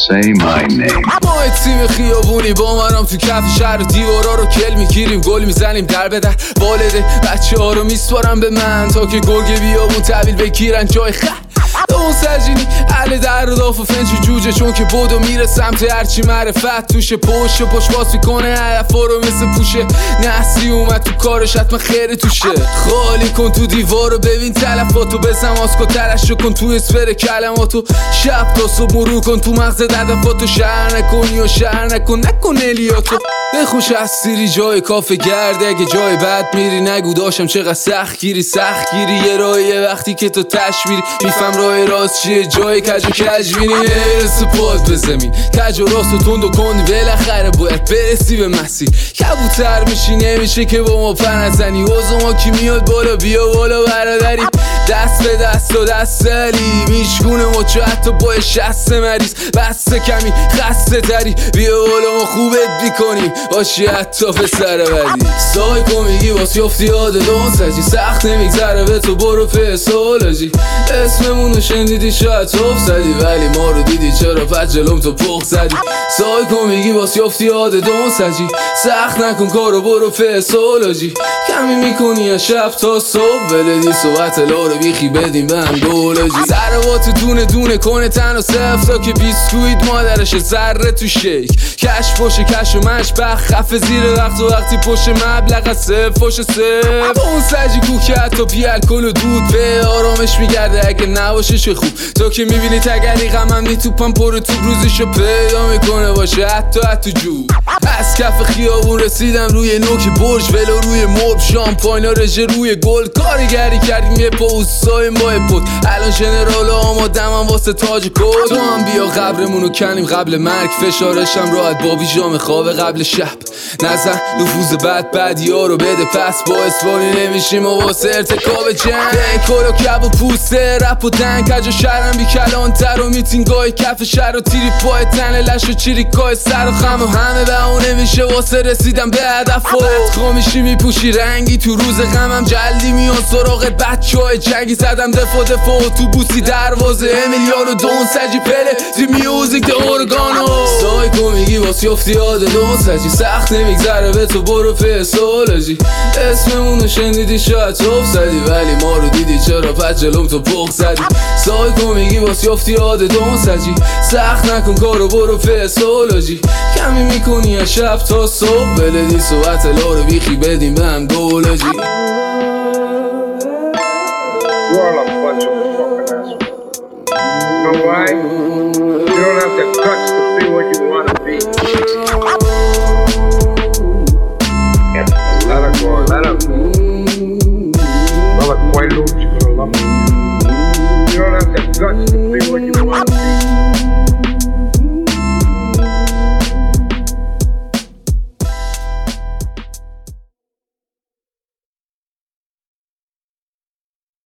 say my name. ما تیم خیابونی با منم تو کف شهر، دیوارا رو کل میگیریم، گل میزنیم در به در. والده بچه ها رو میسپارم به من تا که گرگ بیابون تحویل بگیرن جای اون سجینی اهل در و داف و فنج و جوجه، چون که بودو میره سمت هرچی معرفت توشه. پشت باز میکنه هدفا رو مثل پوشه. نسلی اومد تو کارش حتما خیره توشه. خالی کن تو دیوارو ببین تلفاتو، بزن ماسکو ترشو کن تو اسفر کلماتو. شب تا صبح مرور کن تو مغز هدفاتو. شهر نکنی و شهر نکن الیاتو. بخوش از سیری جای کافه گرده، اگه جای بد میری نگو داشتم چقدر سخت گیری یه راهیه وقتی که تو تشمیری. میفهم راه راست چیه، جای کج و کجبینی. برس پاد به زمین کج و راست و تند و کند، بالاخره باید برسی به مسیر. کبوتر میشی نمیشه که با ما پر نزنی. اوضاع ما کی میاد بالا بیا بالا برادری. دست به دست و دست علی میشکونه مچو حتی با شست مریض. بسته کمی خسته تری بیا بالا ما خوبت بیکنیم باشی حتی پسر بدی. سایکو میگی باس یافتی یاد دون سجی، سخت نمیگذره به تو برو فسولوژی. اسممونو شنیدی شاید توف زدی، ولی ما رو دیدی چرا پس جلوم تو پخ زدی. سایکو میگی باس یافتی یاد دون سجی، سخت نکن کارو برو فسولوژی. کمی میکنی از شب تا صبح ولدی صحبت لارو بیخی بدیم به هم گولوژی. ضربات دونه دونه کنه تن و صف تا که بیسکویت مادرش ذره تو شیک. کش پشه کش و مش بخ خفه زیر وقت و وقتی پشه مبلغ از صف پشه صف. اون سجی کو که حتی پی الکل و دود به آرامش میگرده اگه نباشه چه خوب. تو که میبینی تگلی غمم نی توپم پر تو روزشو پیدا میکنه باشه حتی جو. از کف خیابون رسیدم روی نوک برج ولو روی مرب شامپاینا رژه روی گل. کارگری کردیم یه پوستای ماه پد، الان ژنرال آمادم هم واسه تاج کد. تو هم بیا قبرمونو کنیم قبل مرگ، فشارشم راحت با بیجام خواب قبل شب. نزن نفوذ بدیا رو بده پس، با اسپانی نمیشیم و واسه ارتکاب جنگ. کل و کب و پوسته رپ و دنگ کج و شرم بی کلانتر و میتینگای کف شهر و تیری پای تن لش و چیریکای سر و خم و همه بهونه میشه واسه رسیدم به هدف. و بدخوا میشی میپوشی رنگی تو روز غمم جلدی میان سراغ بچه های جنگی. زدم دفاع اتوبوسی دروازه امیلیانو دون سجی پله دی میوزیک ده ارگانو. سایکو میگی باس یافتی یاد دون سجی، سخت نمیگذره به تو برو فسولوژی. اسممونو شنیدی شاید توف زدی، ولی ما رو دیدی چرا پس جلوم تو پخ زدی. سایکو میگی باس یافتی یاد دون سجی، سخت نکن کارو برو فسولوژی. کمی میکنی از شب تا صبح ولدی صحبت لارو بیخی بدیم به هم گولوژی. You all a bunch of fucking assholes. You know why? You don't have the guts to be what you want to be.